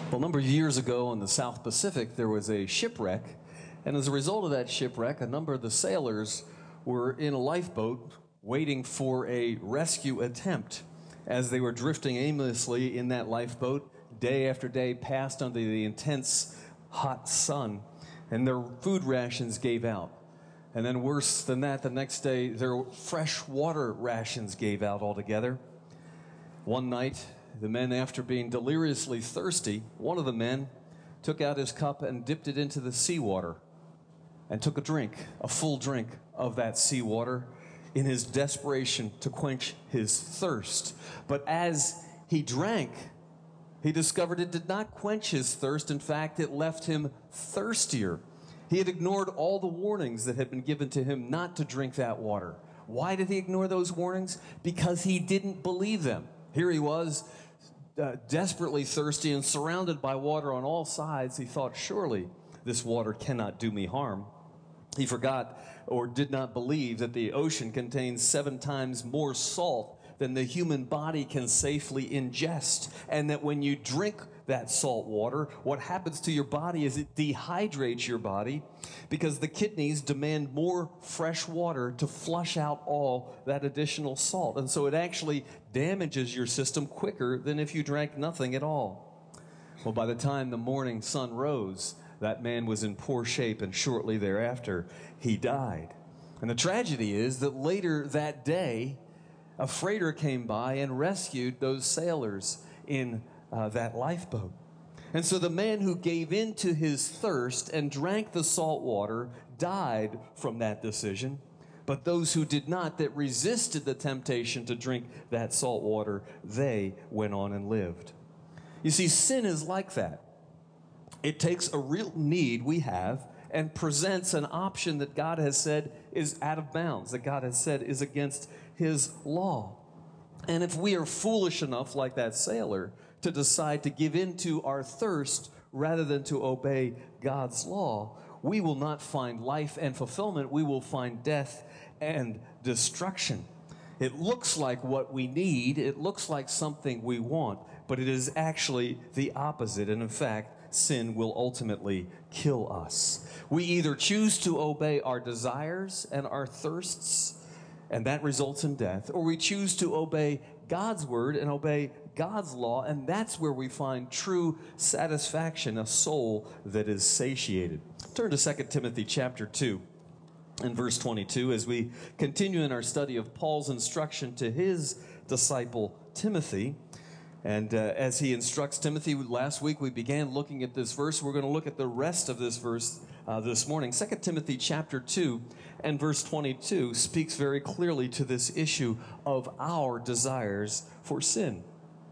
Well, a number of years ago in the South Pacific, there was a shipwreck. And as a result of that shipwreck, a number of the sailors were in a lifeboat waiting for a rescue attempt. As they were drifting aimlessly in that lifeboat, day after day passed under the intense hot sun, and their food rations gave out. And then worse than that, the next day, their fresh water rations gave out altogether. One night, the men, after being deliriously thirsty, one of the men took out his cup and dipped it into the seawater and took a drink, a full drink of that seawater in his desperation to quench his thirst. But as he drank, he discovered it did not quench his thirst. In fact, it left him thirstier. He had ignored all the warnings that had been given to him not to drink that water. Why did he ignore those warnings? Because he didn't believe them. Here he was, desperately thirsty and surrounded by water on all sides. He thought, surely this water cannot do me harm. He forgot or did not believe that the ocean contains 7 times more salt than the human body can safely ingest, and that when you drink that salt water, what happens to your body is it dehydrates your body because the kidneys demand more fresh water to flush out all that additional salt. And so it actually damages your system quicker than if you drank nothing at all. Well, by the time the morning sun rose, that man was in poor shape, and shortly thereafter, he died. And the tragedy is that later that day, a freighter came by and rescued those sailors in that lifeboat. And so the man who gave in to his thirst and drank the salt water died from that decision. But those who did not, that resisted the temptation to drink that salt water, they went on and lived. You see, sin is like that. It takes a real need we have and presents an option that God has said is out of bounds, that God has said is against his law. And if we are foolish enough, like that sailor, to decide to give in to our thirst rather than to obey God's law, we will not find life and fulfillment. We will find death and destruction. It looks like what we need. It looks like something we want, but it is actually the opposite. And in fact, sin will ultimately kill us. We either choose to obey our desires and our thirsts, and that results in death, or we choose to obey God's word and obey God's law, and that's where we find true satisfaction, a soul that is satiated. Turn to 2 Timothy chapter 2 and verse 22 as we continue in our study of Paul's instruction to his disciple Timothy. And as he instructs Timothy, last week we began looking at this verse. We're going to look at the rest of this verse this morning. 2 Timothy chapter 2 and verse 22 speaks very clearly to this issue of our desires for sin.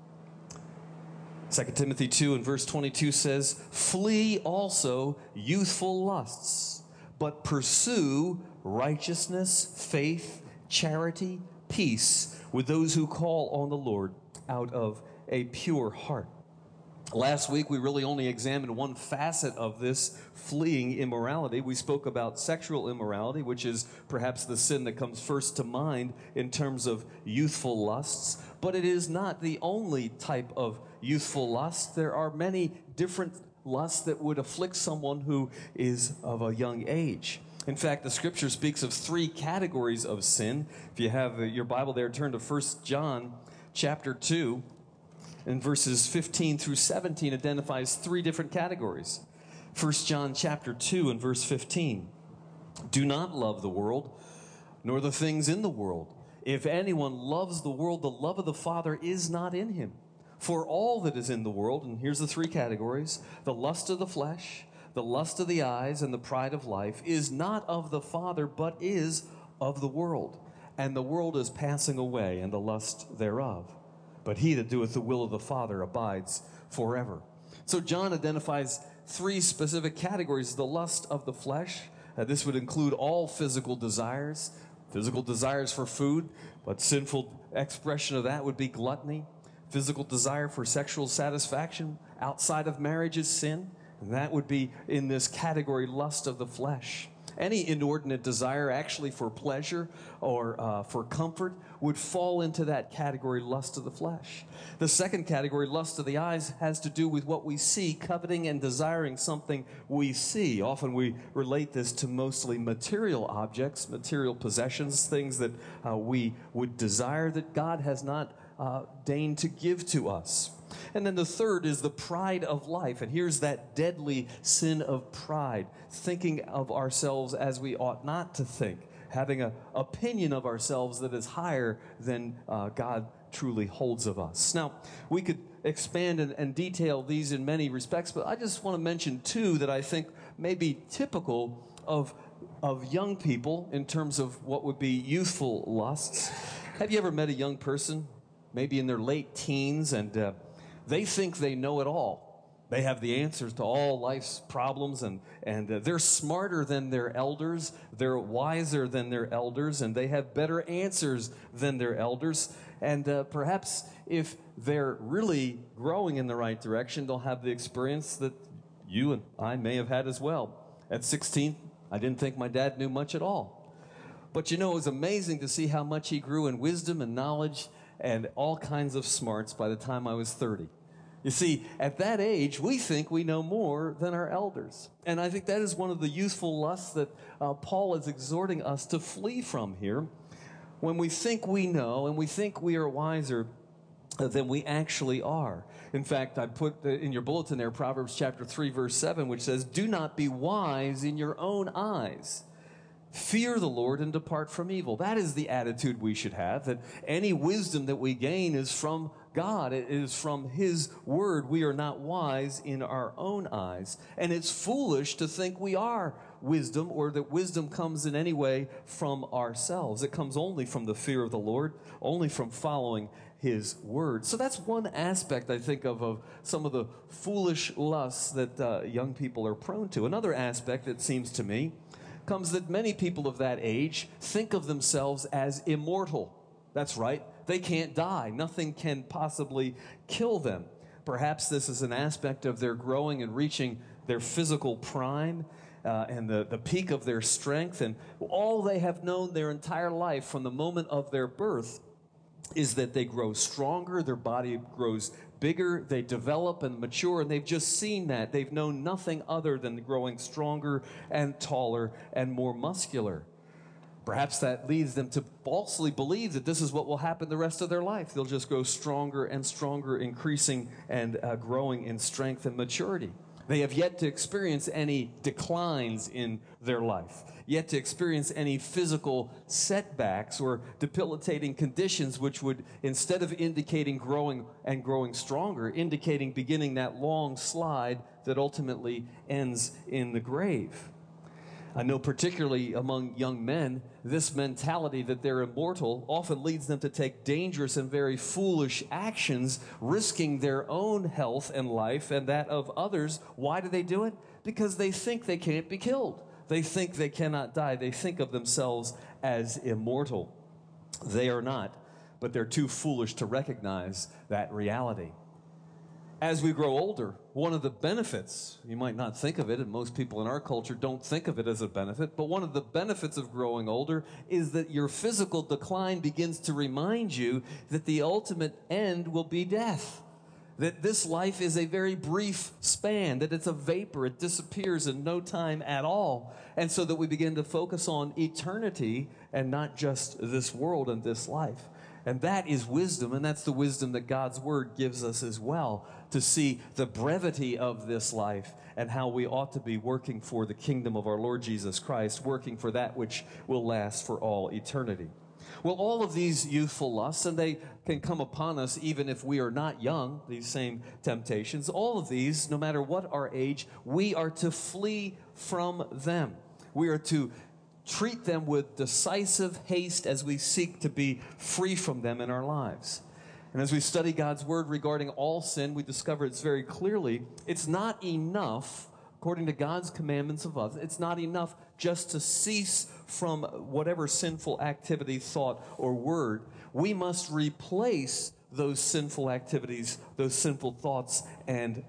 2 Timothy 2 and verse 22 says, "Flee also youthful lusts, but pursue righteousness, faith, charity, peace with those who call on the Lord out of a pure heart." Last week, we really only examined one facet of this fleeing immorality. We spoke about sexual immorality, which is perhaps the sin that comes first to mind in terms of youthful lusts. But it is not the only type of youthful lust. There are many different lusts that would afflict someone who is of a young age. In fact, the scripture speaks of 3 categories of sin. If you have your Bible there, turn to 1 John chapter 2. And verses 15 through 17 identifies 3 different categories. 1 John chapter 2 and verse 15. "Do not love the world, nor the things in the world. If anyone loves the world, the love of the Father is not in him. For all that is in the world," and here's the 3 categories, "the lust of the flesh, the lust of the eyes, and the pride of life, is not of the Father, but is of the world. And the world is passing away, and the lust thereof. But he that doeth the will of the Father abides forever." So John identifies 3 specific categories. The lust of the flesh. This would include all physical desires for food, but sinful expression of that would be gluttony. Physical desire for sexual satisfaction outside of marriage is sin, and that would be in this category, lust of the flesh. Any inordinate desire, actually for pleasure or for comfort, would fall into that category, lust of the flesh. The second category, lust of the eyes, has to do with what we see, coveting and desiring something we see. Often we relate this to mostly material objects, material possessions, things that we would desire that God has not deigned to give to us. And then the third is the pride of life. And here's that deadly sin of pride, thinking of ourselves as we ought not to think, having an opinion of ourselves that is higher than God truly holds of us. Now, we could expand and detail these in many respects, but I just want to mention two that I think may be typical of young people in terms of what would be youthful lusts. Have you ever met a young person, maybe in their late teens, and they think they know it all? They have the answers to all life's problems, and they're smarter than their elders, they're wiser than their elders, and they have better answers than their elders. And perhaps if they're really growing in the right direction, they'll have the experience that you and I may have had as well. At 16, I didn't think my dad knew much at all. But you know, it was amazing to see how much he grew in wisdom and knowledge and all kinds of smarts by the time I was 30. You see, at that age, we think we know more than our elders. And I think that is one of the youthful lusts that Paul is exhorting us to flee from here. When we think we know and we think we are wiser than we actually are. In fact, I put in your bulletin there Proverbs chapter 3, verse 7, which says, "Do not be wise in your own eyes. Fear the Lord and depart from evil." That is the attitude we should have, that any wisdom that we gain is from God. It is from His Word. We are not wise in our own eyes. And it's foolish to think we are wisdom, or that wisdom comes in any way from ourselves. It comes only from the fear of the Lord, only from following His Word. So that's one aspect, I think, of some of the foolish lusts that young people are prone to. Another aspect, it seems to me, comes that many people of that age think of themselves as immortal. That's right. They can't die. Nothing can possibly kill them. Perhaps this is an aspect of their growing and reaching their physical prime and the peak of their strength. And all they have known their entire life from the moment of their birth is that they grow stronger, their body grows bigger, they develop and mature, and they've just seen that. They've known nothing other than growing stronger and taller and more muscular. Perhaps that leads them to falsely believe that this is what will happen the rest of their life. They'll just grow stronger and stronger, increasing and growing in strength and maturity. They have yet to experience any declines in their life, yet to experience any physical setbacks or debilitating conditions which would, instead of indicating growing and growing stronger, indicating beginning that long slide that ultimately ends in the grave. I know particularly among young men, this mentality that they're immortal often leads them to take dangerous and very foolish actions, risking their own health and life and that of others. Why do they do it? Because they think they can't be killed. They think they cannot die. They think of themselves as immortal. They are not, but they're too foolish to recognize that reality. As we grow older, one of the benefits, you might not think of it, and most people in our culture don't think of it as a benefit, but one of the benefits of growing older is that your physical decline begins to remind you that the ultimate end will be death. That this life is a very brief span, that it's a vapor, it disappears in no time at all. And so that we begin to focus on eternity and not just this world and this life. And that is wisdom, and that's the wisdom that God's Word gives us as well, to see the brevity of this life and how we ought to be working for the kingdom of our Lord Jesus Christ, working for that which will last for all eternity. Well, all of these youthful lusts, and they can come upon us even if we are not young, these same temptations, all of these, no matter what our age, we are to flee from them. We are to treat them with decisive haste as we seek to be free from them in our lives. And as we study God's Word regarding all sin, we discover it's very clearly, it's not enough, according to God's commandments of us, it's not enough just to cease from whatever sinful activity, thought, or word. We must replace those sinful activities, those sinful thoughts, and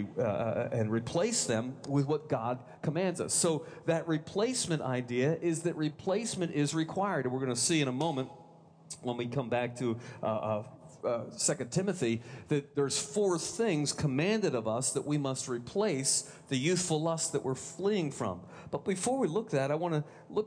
replace them with what God commands us. So that replacement idea is that replacement is required. And we're going to see in a moment when we come back to 2 Timothy, that there's 4 things commanded of us that we must replace the youthful lust that we're fleeing from. But before we look at that, I want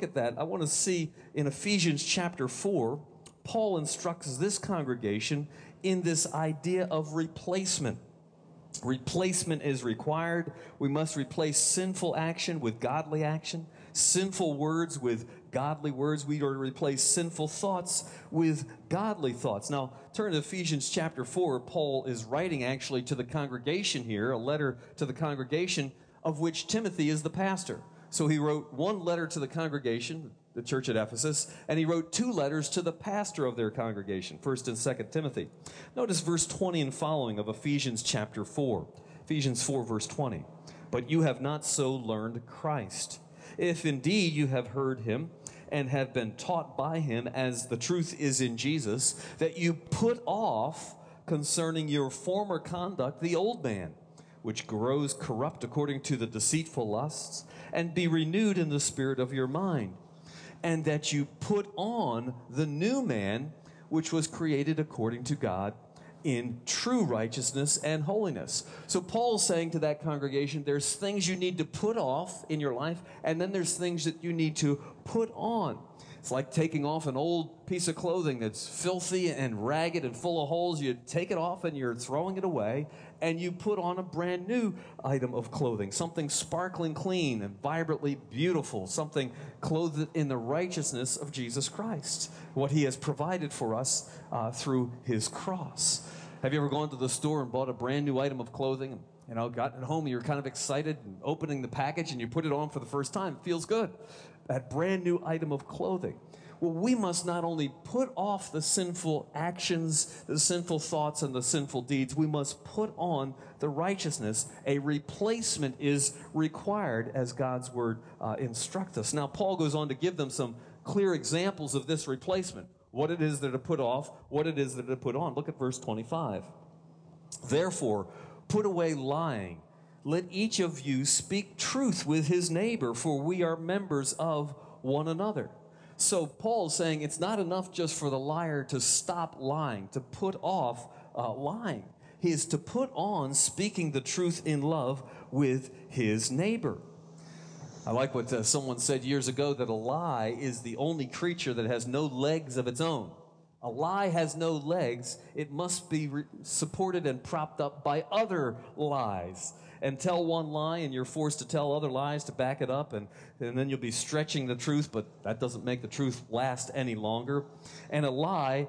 to see in Ephesians chapter 4, Paul instructs this congregation in this idea of replacement. Replacement is required. We must replace sinful action with godly action, sinful words with godly words. We are to replace sinful thoughts with godly thoughts. Now, turn to Ephesians chapter 4. Paul is writing actually to the congregation here, a letter to the congregation of which Timothy is the pastor. So he wrote one letter to the congregation, the church at Ephesus, and he wrote 2 letters to the pastor of their congregation, 1 and 2 Timothy. Notice verse 20 and following of Ephesians chapter 4. Ephesians 4, verse 20. But you have not so learned Christ, if indeed you have heard him and have been taught by him, as the truth is in Jesus, that you put off concerning your former conduct the old man, which grows corrupt according to the deceitful lusts, and be renewed in the spirit of your mind, and that you put on the new man, which was created according to God in true righteousness and holiness. So Paul's saying to that congregation, there's things you need to put off in your life, and then there's things that you need to put on. It's like taking off an old piece of clothing that's filthy and ragged and full of holes. You take it off and you're throwing it away, and you put on a brand new item of clothing, something sparkling clean and vibrantly beautiful, something clothed in the righteousness of Jesus Christ, what he has provided for us through his cross. Have you ever gone to the store and bought a brand new item of clothing and gotten it home and you're kind of excited and opening the package and you put it on for the first time? It feels good. That brand new item of clothing. Well, we must not only put off the sinful actions, the sinful thoughts, and the sinful deeds, we must put on the righteousness. A replacement is required as God's word instructs us. Now, Paul goes on to give them some clear examples of this replacement. What it is that to put off, what it is that to put on. Look at verse 25. Therefore, put away lying. Let each of you speak truth with his neighbor, for we are members of one another. So Paul's saying it's not enough just for the liar to stop lying, to put off lying. He is to put on speaking the truth in love with his neighbor. I like what someone said years ago, that a lie is the only creature that has no legs of its own. A lie has no legs. It must be supported and propped up by other lies. And tell one lie, and you're forced to tell other lies to back it up, and then you'll be stretching the truth, but that doesn't make the truth last any longer. And a lie,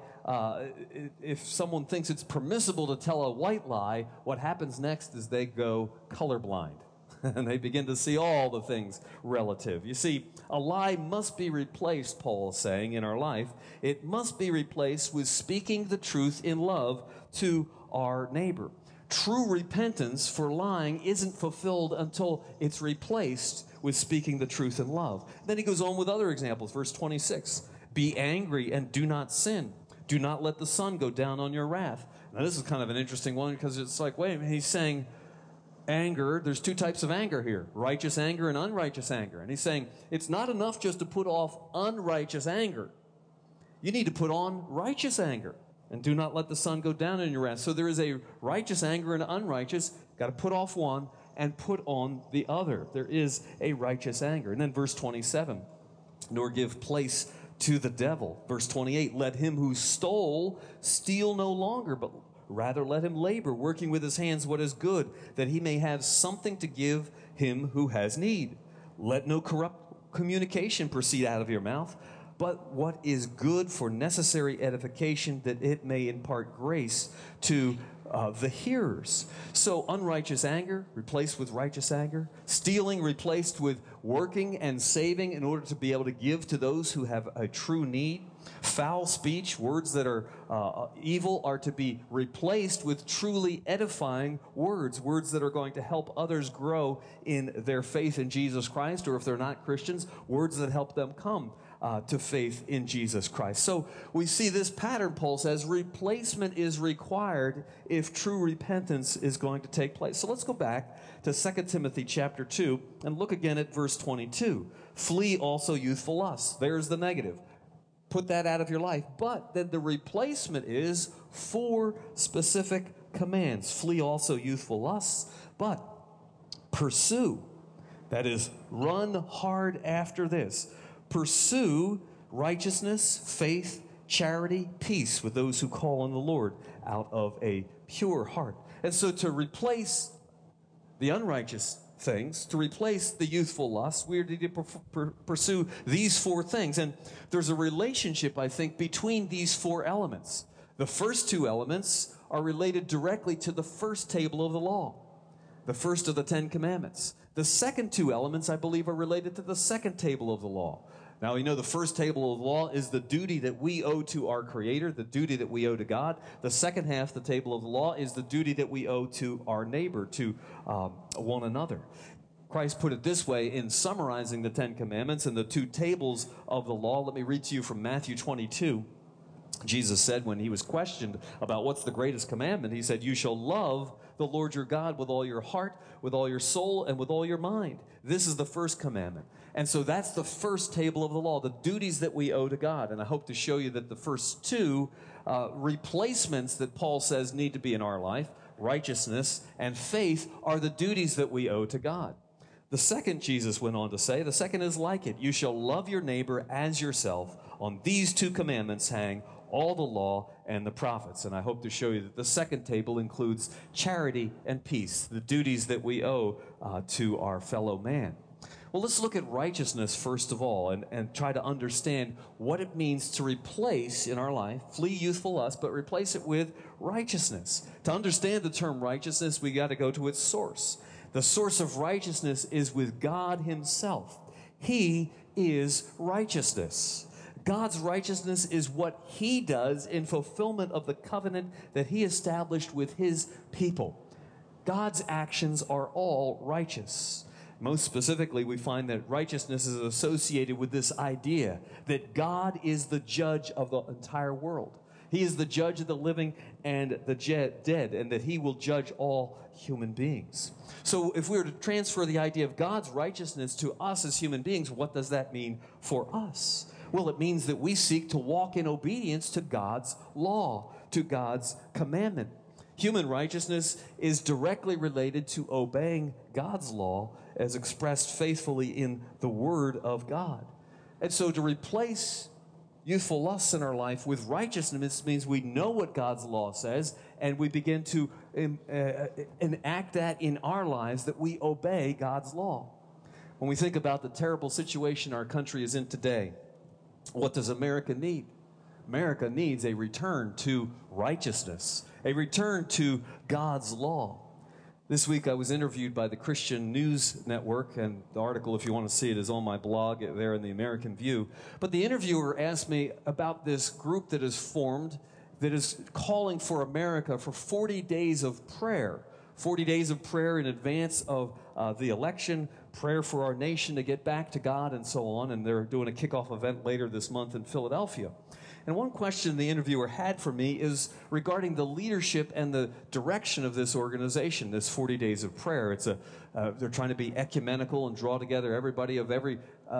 if someone thinks it's permissible to tell a white lie, what happens next is they go colorblind. And they begin to see all the things relative. You see, a lie must be replaced, Paul is saying, in our life. It must be replaced with speaking the truth in love to our neighbor. True repentance for lying isn't fulfilled until it's replaced with speaking the truth in love. Then he goes on with other examples. Verse 26, be angry and do not sin. Do not let the sun go down on your wrath. Now, this is kind of an interesting one, because it's like, wait a minute, he's saying anger, there's 2 types of anger here, righteous anger and unrighteous anger. And he's saying it's not enough just to put off unrighteous anger. You need to put on righteous anger. And do not let the sun go down in your wrath. So there is a righteous anger and unrighteous. Got to put off one and put on the other. There is a righteous anger. And then verse 27, nor give place to the devil. Verse 28, let him who stole steal no longer, but rather let him labor, working with his hands what is good, that he may have something to give him who has need. Let no corrupt communication proceed out of your mouth, but what is good for necessary edification, that it may impart grace to the hearers. So unrighteous anger replaced with righteous anger. Stealing replaced with working and saving in order to be able to give to those who have a true need. Foul speech, words that are evil, are to be replaced with truly edifying words, words that are going to help others grow in their faith in Jesus Christ, or if they're not Christians, words that help them come. to faith in Jesus Christ. So we see this pattern, Paul says, replacement is required if true repentance is going to take place. So let's go back to 2 Timothy chapter 2 and look again at verse 22. Flee also youthful lusts. There's the negative. Put that out of your life. But then the replacement is 4 specific commands. Flee also youthful lusts, but pursue. That is, run hard after this. Pursue righteousness, faith, charity, peace with those who call on the Lord out of a pure heart. And so to replace the unrighteous things, to replace the youthful lusts, we are to pursue these 4 things. And there's a relationship, I think, between these 4 elements. The first 2 elements are related directly to the first table of the law, the first of the 10 commandments. The second 2 elements, I believe, are related to the second table of the law. Now, we know the first table of the law is the duty that we owe to our Creator, the duty that we owe to God. The second half, the table of the law, is the duty that we owe to our neighbor, to one another. Christ put it this way in summarizing the 10 commandments and the 2 tables of the law. Let me read to you from Matthew 22. Jesus said when he was questioned about what's the greatest commandment, he said, "You shall love the Lord your God with all your heart, with all your soul, and with all your mind." This is the first commandment. And so that's the first table of the law, the duties that we owe to God. And I hope to show you that the first 2 replacements that Paul says need to be in our life, righteousness and faith, are the duties that we owe to God. The second, Jesus went on to say, the second is like it. You shall love your neighbor as yourself. On these 2 commandments hang all the law and the prophets. And I hope to show you that the second table includes charity and peace, the duties that we owe to our fellow man. Well, let's look at righteousness first of all and try to understand what it means to replace in our life, flee youthful lust, but replace it with righteousness. To understand the term righteousness, we got to go to its source. The source of righteousness is with God himself. He is righteousness. God's righteousness is what he does in fulfillment of the covenant that he established with his people. God's actions are all righteous. Most specifically, we find that righteousness is associated with this idea that God is the judge of the entire world. He is the judge of the living and the dead, and that he will judge all human beings. So if we were to transfer the idea of God's righteousness to us as human beings, what does that mean for us? Well, it means that we seek to walk in obedience to God's law, to God's commandment. Human righteousness is directly related to obeying God's law as expressed faithfully in the Word of God. And so to replace youthful lusts in our life with righteousness means we know what God's law says, and we begin to enact that in our lives, that we obey God's law. When we think about the terrible situation our country is in today, what does America need? America needs a return to righteousness, a return to God's law. This week I was interviewed by the Christian News Network, and the article, if you want to see it, is on my blog there in the American View. But the interviewer asked me about this group that is formed that is calling for America for 40 days of prayer. 40 days of prayer in advance of the election, prayer for our nation to get back to God, and so on. And they're doing a kickoff event later this month in Philadelphia. And one question the interviewer had for me is regarding the leadership and the direction of this organization, this 40 Days of Prayer. They're trying to be ecumenical and draw together everybody of every,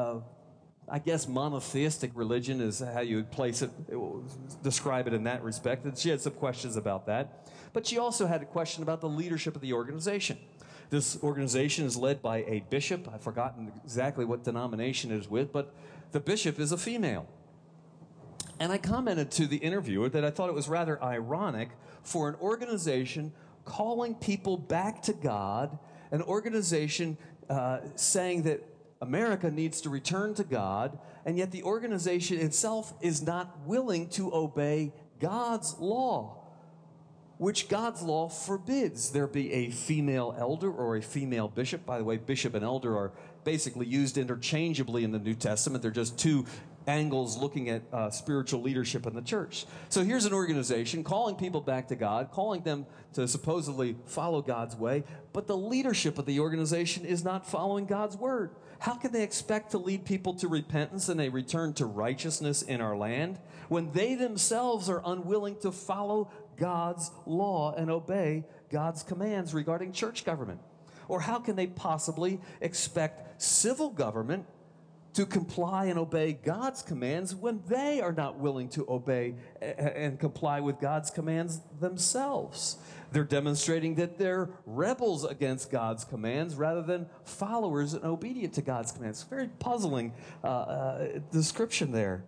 I guess, monotheistic religion is how you would place it, describe it in that respect. And she had some questions about that. But she also had a question about the leadership of the organization. This organization is led by a bishop. I've forgotten exactly what denomination it is with, but the bishop is a female. And I commented to the interviewer that I thought it was rather ironic for an organization calling people back to God, an organization saying that America needs to return to God, and yet the organization itself is not willing to obey God's law, which God's law forbids there be a female elder or a female bishop. By the way, bishop and elder are basically used interchangeably in the New Testament. They're just 2 angles looking at spiritual leadership in the church. So here's an organization calling people back to God, calling them to supposedly follow God's way, but the leadership of the organization is not following God's word. How can they expect to lead people to repentance and a return to righteousness in our land when they themselves are unwilling to follow God's law and obey God's commands regarding church government? Or how can they possibly expect civil government to comply and obey God's commands when they are not willing to obey and comply with God's commands themselves? They're demonstrating that they're rebels against God's commands rather than followers and obedient to God's commands. Very puzzling description there.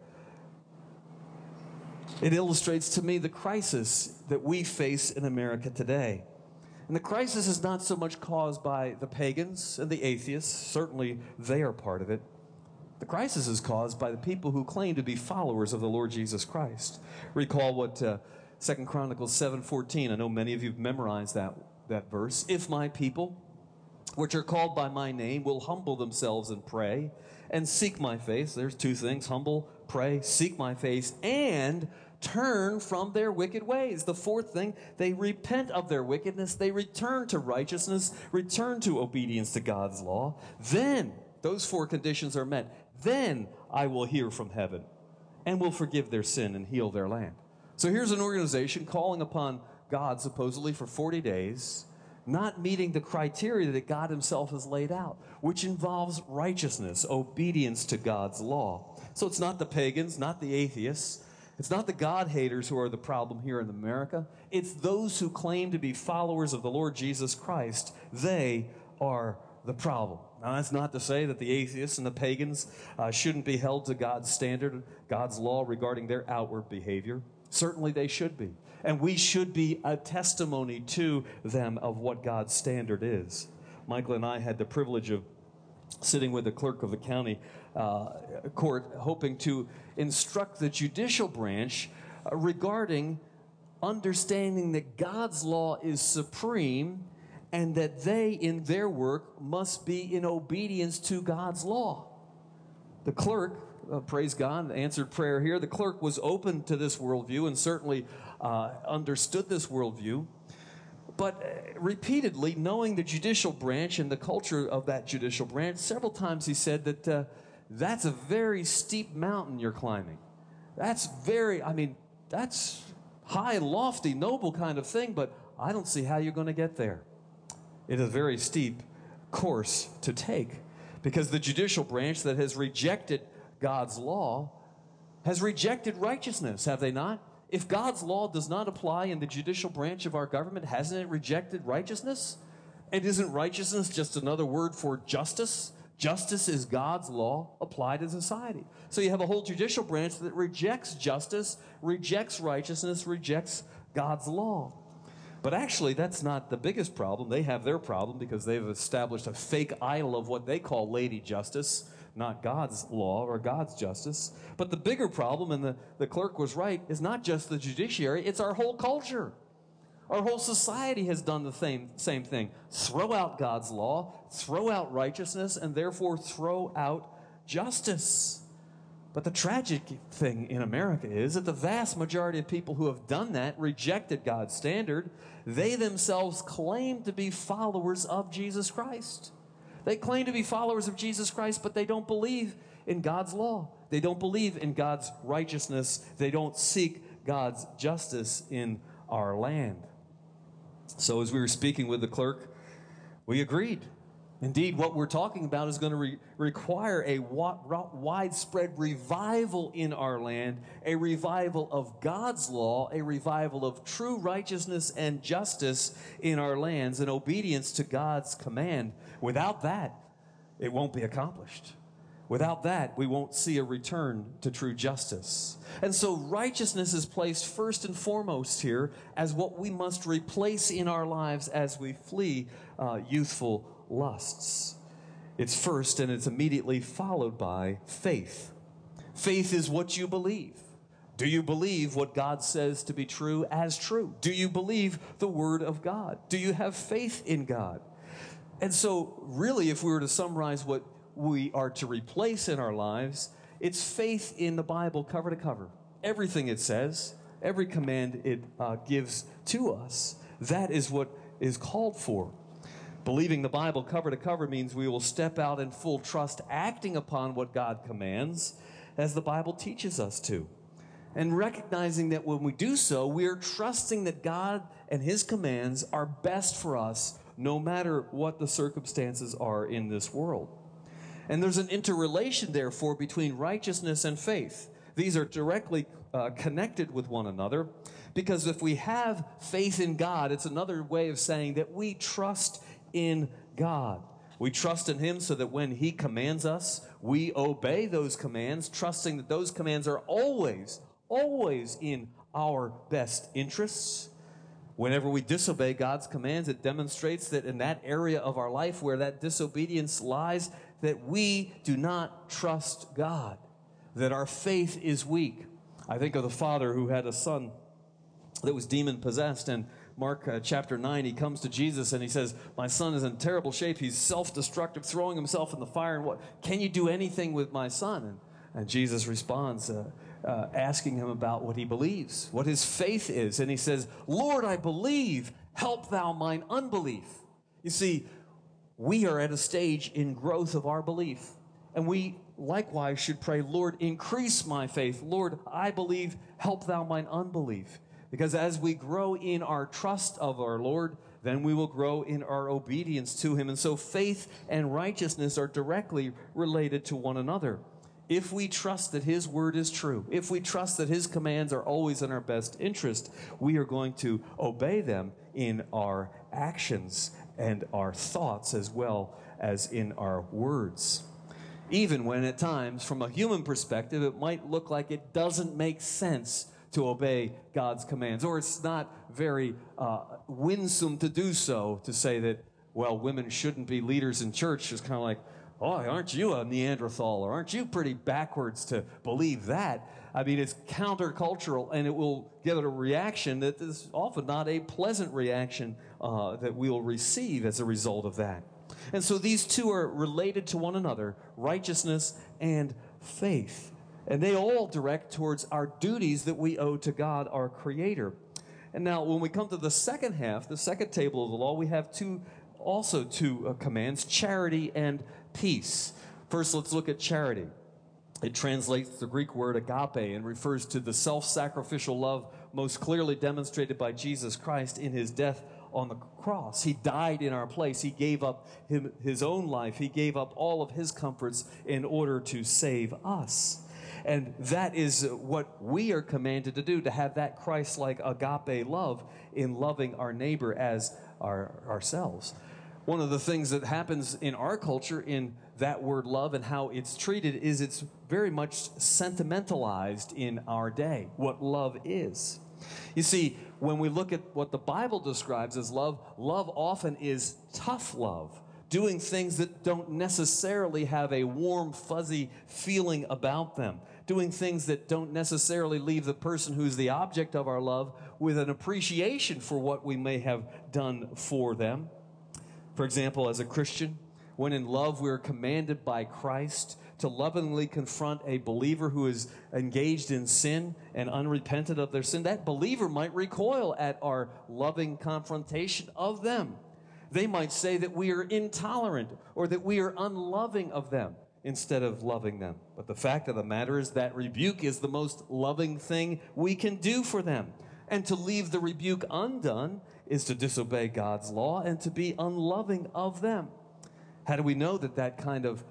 It illustrates to me the crisis that we face in America today. And the crisis is not so much caused by the pagans and the atheists. Certainly they are part of it. The crisis is caused by the people who claim to be followers of the Lord Jesus Christ. Recall what 2 Chronicles 7:14. I know many of you have memorized that verse. If my people, which are called by my name, will humble themselves and pray and seek my face. There's two things: humble, pray, seek my face, and turn from their wicked ways. The fourth thing, they repent of their wickedness. They return to righteousness, return to obedience to God's law. Then, those four conditions are met. Then I will hear from heaven and will forgive their sin and heal their land. So here's an organization calling upon God supposedly for 40 days, not meeting the criteria that God himself has laid out, which involves righteousness, obedience to God's law. So it's not the pagans, not the atheists. It's not the God haters who are the problem here in America. It's those who claim to be followers of the Lord Jesus Christ. They are the problem. Now, that's not to say that the atheists and the pagans shouldn't be held to God's standard, God's law regarding their outward behavior. Certainly they should be. And we should be a testimony to them of what God's standard is. Michael and I had the privilege of sitting with the clerk of the county court, hoping to instruct the judicial branch regarding understanding that God's law is supreme and that they, in their work, must be in obedience to God's law. The clerk, praise God, answered prayer here. The clerk was open to this worldview and certainly understood this worldview. But repeatedly, knowing the judicial branch and the culture of that judicial branch, several times he said that that's a very steep mountain you're climbing. That's that's high, lofty, noble kind of thing, but I don't see how you're going to get there. It is a very steep course to take because the judicial branch that has rejected God's law has rejected righteousness, have they not? If God's law does not apply in the judicial branch of our government, hasn't it rejected righteousness? And isn't righteousness just another word for justice? Justice is God's law applied to society. So you have a whole judicial branch that rejects justice, rejects righteousness, rejects God's law. But actually, that's not the biggest problem. They have their problem because they've established a fake idol of what they call Lady Justice, not God's law or God's justice. But the bigger problem, and the clerk was right, is not just the judiciary, it's our whole culture. Our whole society has done the same thing. Throw out God's law, throw out righteousness, and therefore throw out justice. But the tragic thing in America is that the vast majority of people who have done that, rejected God's standard, they themselves claim to be followers of Jesus Christ. They claim to be followers of Jesus Christ, but they don't believe in God's law. They don't believe in God's righteousness. They don't seek God's justice in our land. So as we were speaking with the clerk, we agreed. Indeed, what we're talking about is going to require a widespread revival in our land, a revival of God's law, a revival of true righteousness and justice in our lands, and obedience to God's command. Without that, it won't be accomplished. Without that, we won't see a return to true justice. And so righteousness is placed first and foremost here as what we must replace in our lives as we flee youthful lusts. It's first and it's immediately followed by faith. Faith is what you believe. Do you believe what God says to be true as true? Do you believe the Word of God? Do you have faith in God? And so really, if we were to summarize what we are to replace in our lives, It's faith in the Bible cover to cover. Everything it says, every command it gives to us, that is what is called for. Believing the Bible cover to cover means we will step out in full trust, acting upon what God commands as the Bible teaches us to. And recognizing that when we do so, we are trusting that God and His commands are best for us, no matter what the circumstances are in this world. And there's an interrelation, therefore, between righteousness and faith. These are directly connected with one another, because if we have faith in God, it's another way of saying that we trust in God. We trust in Him so that when He commands us, we obey those commands, trusting that those commands are always in our best interests. Whenever we disobey God's commands, it demonstrates that in that area of our life where that disobedience lies, that we do not trust God, that our faith is weak. I think of the father who had a son that was demon-possessed, and Mark chapter 9, he comes to Jesus and he says, my son is in terrible shape. He's self-destructive, throwing himself in the fire. And can you do anything with my son? And Jesus responds, asking him about what he believes, what his faith is. And he says, Lord, I believe, help thou mine unbelief. You see, we are at a stage in growth of our belief. And we likewise should pray, Lord, increase my faith. Lord, I believe, help thou mine unbelief. Because as we grow in our trust of our Lord, then we will grow in our obedience to Him. And so faith and righteousness are directly related to one another. If we trust that His word is true, if we trust that His commands are always in our best interest, we are going to obey them in our actions and our thoughts as well as in our words. Even when at times, from a human perspective, it might look like it doesn't make sense to obey God's commands, or it's not very winsome to do so, to say that, well, women shouldn't be leaders in church. It's kind of like, oh, aren't you a Neanderthal, or aren't you pretty backwards to believe that? I mean, it's countercultural, and it will give it a reaction that is often not a pleasant reaction that we will receive as a result of that. And so these two are related to one another, righteousness and faith. And they all direct towards our duties that we owe to God, our Creator. And now, when we come to the second half, the second table of the law, we have two commands, charity and peace. First, let's look at charity. It translates the Greek word agape and refers to the self-sacrificial love most clearly demonstrated by Jesus Christ in His death on the cross. He died in our place. He gave up His own life. He gave up all of His comforts in order to save us. And that is what we are commanded to do, to have that Christ-like agape love in loving our neighbor as ourselves. One of the things that happens in our culture in that word love and how it's treated is it's very much sentimentalized in our day, what love is. You see, when we look at what the Bible describes as love, love often is tough love, doing things that don't necessarily have a warm, fuzzy feeling about them, doing things that don't necessarily leave the person who's the object of our love with an appreciation for what we may have done for them. For example, as a Christian, when in love we are commanded by Christ to lovingly confront a believer who is engaged in sin and unrepentant of their sin, that believer might recoil at our loving confrontation of them. They might say that we are intolerant or that we are unloving of them instead of loving them. But the fact of the matter is that rebuke is the most loving thing we can do for them. And to leave the rebuke undone is to disobey God's law and to be unloving of them. How do we know that that kind of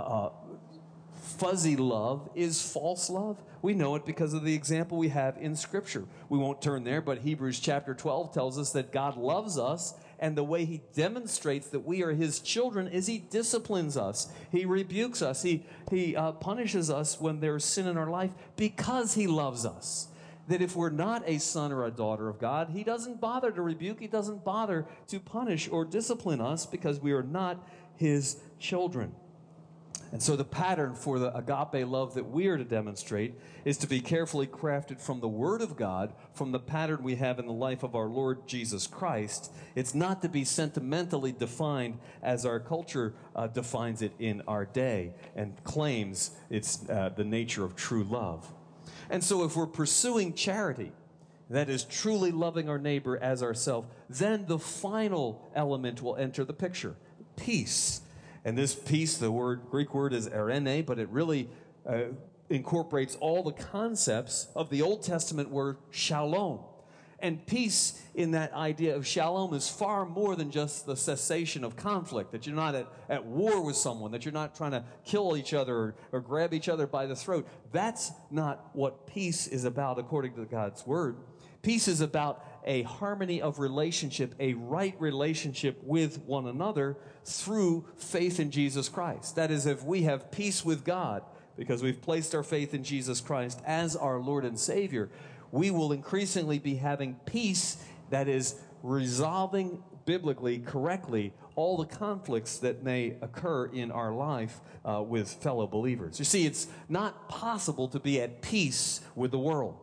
fuzzy love is false love? We know it because of the example we have in Scripture. We won't turn there, but Hebrews chapter 12 tells us that God loves us, and the way He demonstrates that we are His children is He disciplines us. He rebukes us. He punishes us when there's sin in our life because He loves us. That if we're not a son or a daughter of God, He doesn't bother to rebuke. He doesn't bother to punish or discipline us because we are not His children. And so the pattern for the agape love that we are to demonstrate is to be carefully crafted from the Word of God, from the pattern we have in the life of our Lord Jesus Christ. It's not to be sentimentally defined as our culture defines it in our day and claims it's the nature of true love. And so if we're pursuing charity, that is truly loving our neighbor as ourselves, then the final element will enter the picture, peace. And this peace, the Greek word is eirene, but it really incorporates all the concepts of the Old Testament word shalom. And peace in that idea of shalom is far more than just the cessation of conflict, that you're not at war with someone, that you're not trying to kill each other or grab each other by the throat. That's not what peace is about according to God's word. Peace is about a harmony of relationship, a right relationship with one another through faith in Jesus Christ. That is, if we have peace with God because we've placed our faith in Jesus Christ as our Lord and Savior, we will increasingly be having peace that is resolving biblically, correctly, all the conflicts that may occur in our life with fellow believers. You see, it's not possible to be at peace with the world.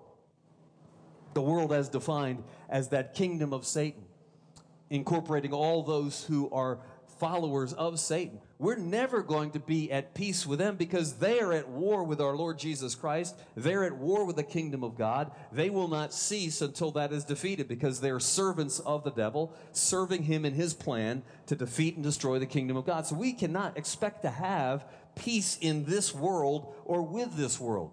The world as defined as that kingdom of Satan, incorporating all those who are followers of Satan. We're never going to be at peace with them because they are at war with our Lord Jesus Christ. They're at war with the kingdom of God. They will not cease until that is defeated because they're servants of the devil, serving him in his plan to defeat and destroy the kingdom of God. So we cannot expect to have peace in this world or with this world.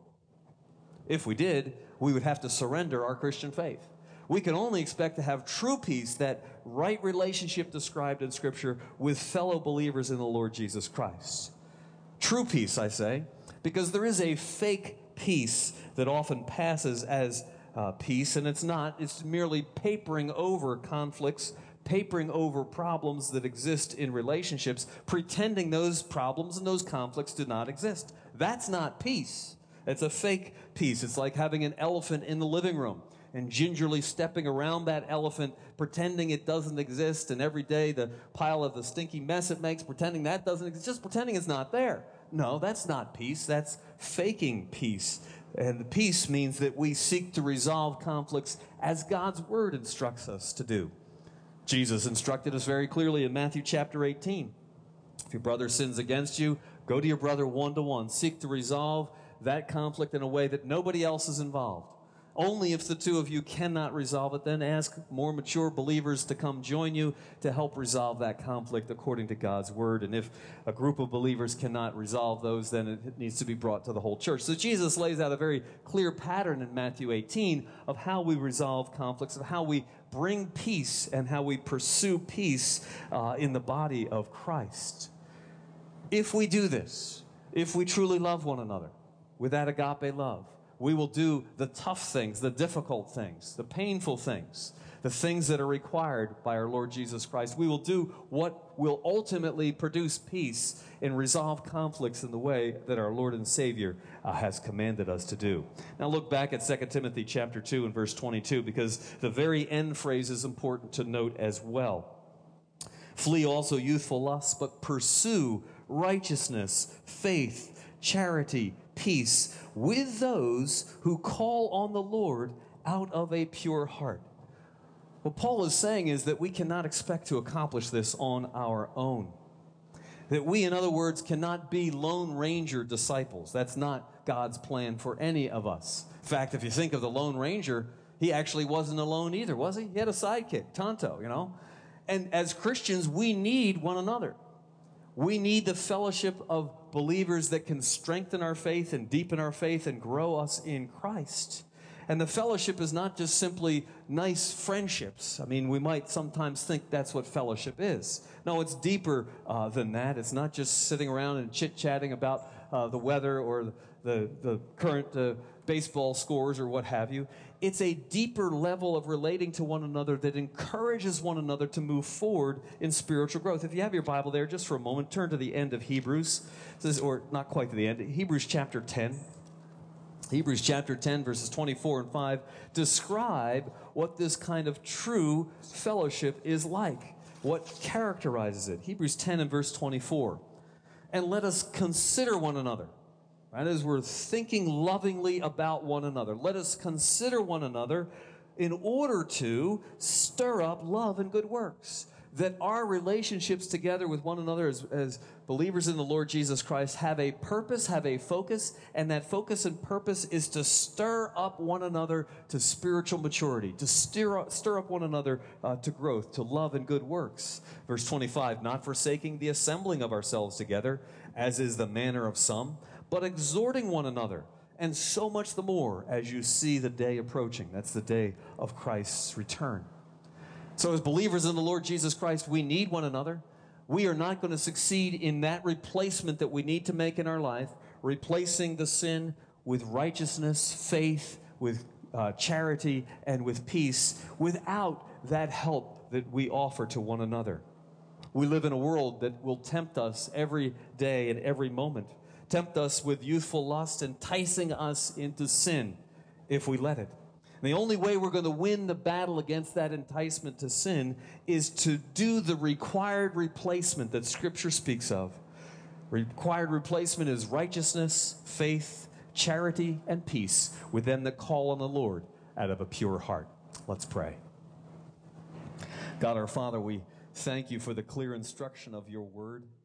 If we did, we would have to surrender our Christian faith. We can only expect to have true peace, that right relationship described in Scripture with fellow believers in the Lord Jesus Christ. True peace, I say, because there is a fake peace that often passes as peace, and it's not. It's merely papering over conflicts, papering over problems that exist in relationships, pretending those problems and those conflicts do not exist. That's not peace. It's a fake peace. It's like having an elephant in the living room and gingerly stepping around that elephant, pretending it doesn't exist, and every day the pile of the stinky mess it makes, pretending that doesn't exist, just pretending it's not there. No, that's not peace. That's faking peace. And peace means that we seek to resolve conflicts as God's word instructs us to do. Jesus instructed us very clearly in Matthew chapter 18. If your brother sins against you, go to your brother one-to-one. Seek to resolve that conflict in a way that nobody else is involved. Only if the two of you cannot resolve it, then ask more mature believers to come join you to help resolve that conflict according to God's word. And if a group of believers cannot resolve those, then it needs to be brought to the whole church. So Jesus lays out a very clear pattern in Matthew 18 of how we resolve conflicts, of how we bring peace and how we pursue peace in the body of Christ. If we do this, if we truly love one another with that agape love, we will do the tough things, the difficult things, the painful things, the things that are required by our Lord Jesus Christ. We will do what will ultimately produce peace and resolve conflicts in the way that our Lord and Savior has commanded us to do. Now look back at 2 Timothy chapter 2 and verse 22, because the very end phrase is important to note as well. Flee also youthful lusts, but pursue righteousness, faith, charity, peace with those who call on the Lord out of a pure heart. What Paul is saying is that we cannot expect to accomplish this on our own. That we, in other words, cannot be Lone Ranger disciples. That's not God's plan for any of us. In fact, if you think of the Lone Ranger, he actually wasn't alone either, was he? He had a sidekick, Tonto, you know. And as Christians, we need one another. We need the fellowship of believers that can strengthen our faith and deepen our faith and grow us in Christ. And the fellowship is not just simply nice friendships. I mean, we might sometimes think that's what fellowship is. No, it's deeper than that. It's not just sitting around and chit-chatting about the weather or the current baseball scores or what have you. It's a deeper level of relating to one another that encourages one another to move forward in spiritual growth. If you have your Bible there, just for a moment, turn to the end of Hebrews, or not quite to the end, Hebrews chapter 10. Hebrews chapter 10, verses 24 and 5 describe what this kind of true fellowship is like, what characterizes it. Hebrews 10 and verse 24. and let us consider one another. Right? As we're thinking lovingly about one another, let us consider one another in order to stir up love and good works. That our relationships together with one another as believers in the Lord Jesus Christ have a purpose, have a focus, and that focus and purpose is to stir up one another to spiritual maturity, to stir up one another to growth, to love and good works. Verse 25, not forsaking the assembling of ourselves together, as is the manner of some, but exhorting one another, and so much the more as you see the day approaching. That's the day of Christ's return. So as believers in the Lord Jesus Christ, we need one another. We are not going to succeed in that replacement that we need to make in our life, replacing the sin with righteousness, faith, with charity, and with peace, without that help that we offer to one another. We live in a world that will tempt us every day and every moment, tempt us with youthful lust, enticing us into sin if we let it. The only way we're going to win the battle against that enticement to sin is to do the required replacement that Scripture speaks of. Required replacement is righteousness, faith, charity, and peace with them that call on the Lord out of a pure heart. Let's pray. God our Father, we thank you for the clear instruction of your word.